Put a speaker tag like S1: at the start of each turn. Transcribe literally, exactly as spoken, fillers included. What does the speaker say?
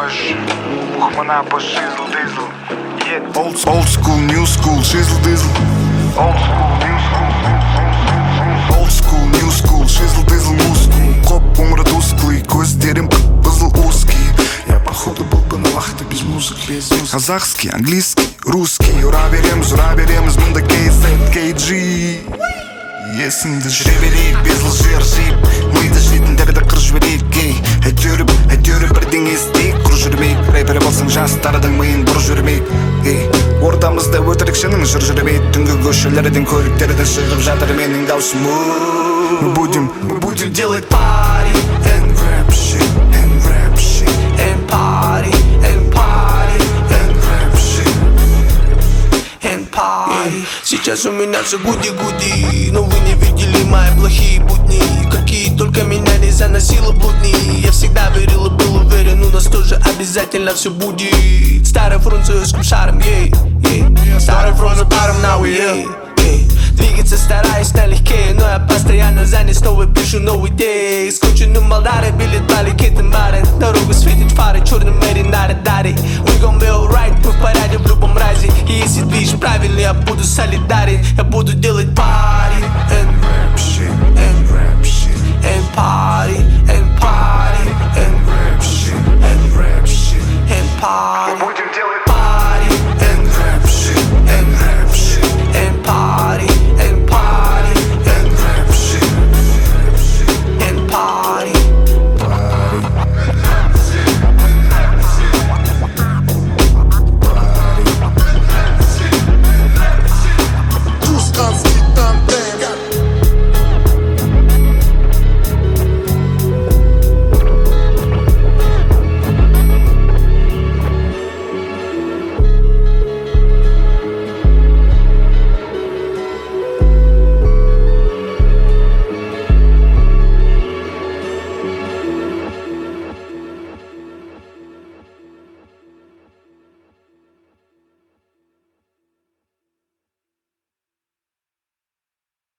S1: нож, бухмана по шизл дизл.
S2: Old, old school, new school, shizzle dizzle.
S1: Old school, new school.
S2: Old school, new school, shizzle dizzle, мускул. Коп умра тусклый, көздерім қызыл узкий. Я походу был бы на вахте без музыки. Казахский, английский, русский. Ура береміз, ура береміз, мұнда кей зет, кей джи. Есіңді жүре берейік, без лжи ыржиып. Миды жейтіндерді қыр жіберейік, ей. Әйтеуір, әйтеуір бірдеңе істейік, құр жүрмейік. Рэпер болсаң жастардың миын бұр жүрмейік, ей. Ортамызда өтірікшінің жыр жүрмейді. Түнгі көшелерден, көліктерден шығып жатыр менің даусым. Мы будем, мы будем делать пари and rap shit, and rap shit, and party, and party, and rap shit, and party.
S3: Сейчас у меня все гуди-гуди, но вы не видели мои плохие будни, какие только меня не заносило блудни. Я всегда верил и был уверен, у нас тоже обязательно все будет. Старый французским шаром, ей, ей. Старый французским паром, now we here, ей. Двигаться стараюсь налегке, но я постоянно занят, снова пишу новые идеи. Скученным Молдаре, билет баликетным баре. Дорогу светит фары, черным мэри на радаре. We gon' be alright, мы в порядке в любом разе. И если движ правильный, я буду солидарен. Я буду делать пари